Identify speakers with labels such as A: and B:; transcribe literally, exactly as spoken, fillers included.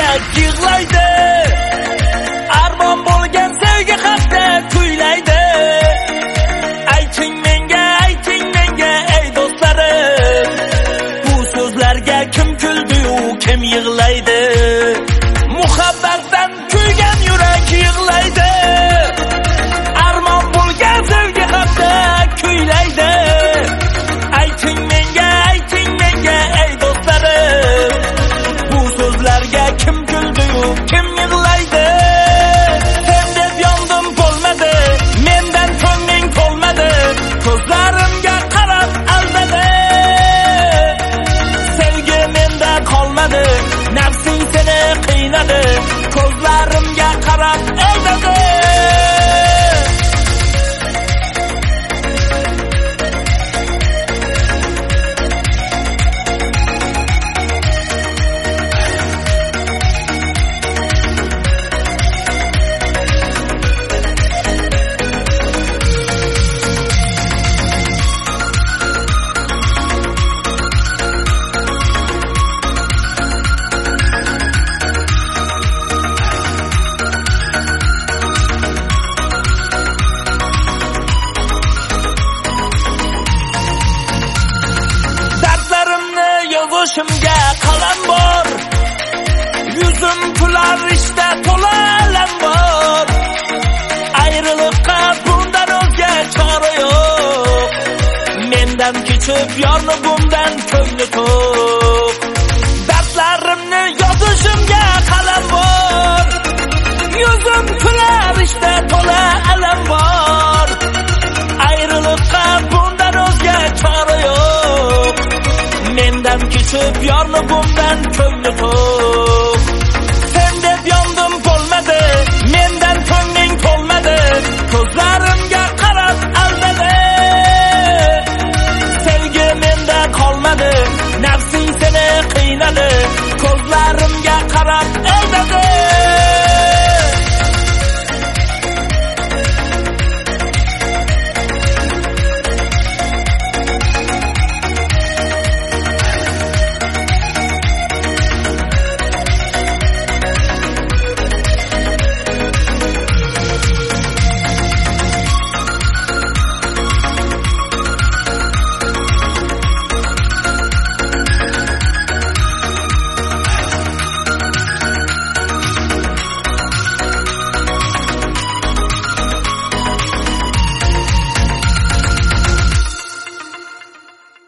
A: yurak yig'laydi. Armon bo'lgan sevgi haqda kuylaydi. Ayting menga, ayting menga ey do'stlarim, bu so'zlarga kim kuldi-yu, kim yig'laydi? Muhabbatdan kuygan yurak yig'laydi. Armon bo'lgan sevgi haqda kuylaydi. Ayting menga, ayting menga ey do'stlarim, bu so'zlarga kim kuldi-yu, kim yig'laydi? Sen deb yondim bo'lmadi, mendan ko'ngling to'lmadi, ko'zlarimga qarab aldadi. Sevgi menda qolmadi, nafsing seni qiynadi, ko'zlarimga qarab aldadi. Yozishimga qalam bor, yuzim kular ishda to'la alam bor. Ayriliqqa bundan o'zga chora yo'q, mendan kechib yorni bundan ko'ngli to'q. Dardlarimni yozishimga qalam bor, yuzim kular ishda to'la alam bor. Ayriliqqa bundan o'zga chora yo'q, mendan kechib yorni bundan ko'ngli to'q.